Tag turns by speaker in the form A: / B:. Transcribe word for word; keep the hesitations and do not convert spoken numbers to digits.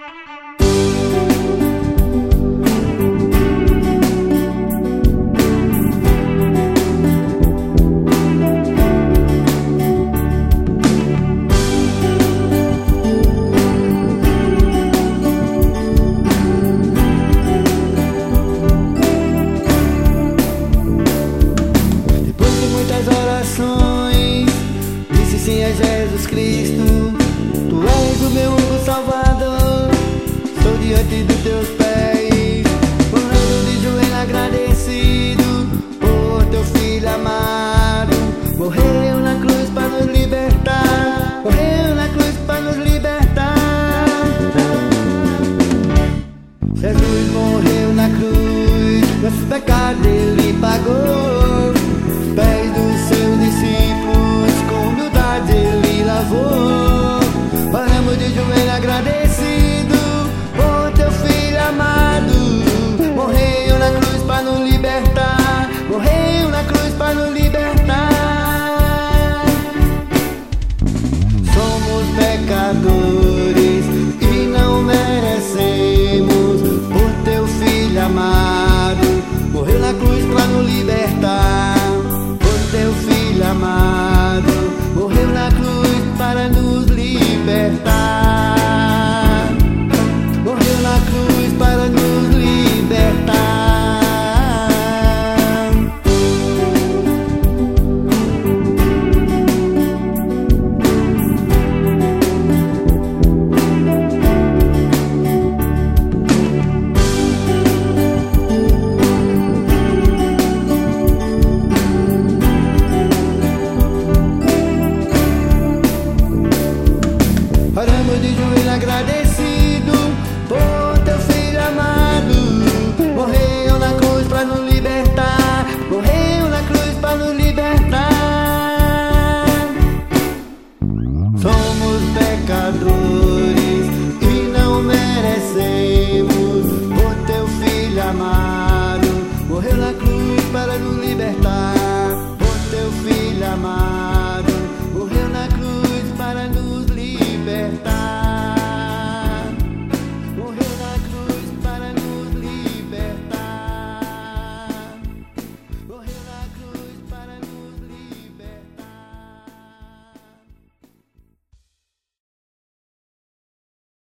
A: Disse sim a Jesus Cristo, Tu és o meu único Salvador. Estou diante dos Teus pés, orando de joelho agradecido por Teu Filho amado. Morreu na cruz para nos libertar, morreu na cruz para nos libertar. Jesus morreu na cruz, nossos pecados Ele pagou. Pés dos seus discípulos, com humildade Ele lavou. Paramos de joelho agradecido por Teu Filho amado. Morreu na cruz para nos libertar, morreu na cruz para nos libertar. Somos pecadores e não merecemos, por Teu Filho amado. Morreu na cruz para nos libertar. Teu Filho amado morreu na cruz para nos libertar. Morreu na cruz para nos libertar. Paramos de joelho agradecido por Teu Filho amado. Morreu na cruz para nos libertar, morreu na cruz para nos libertar. Somos pecadores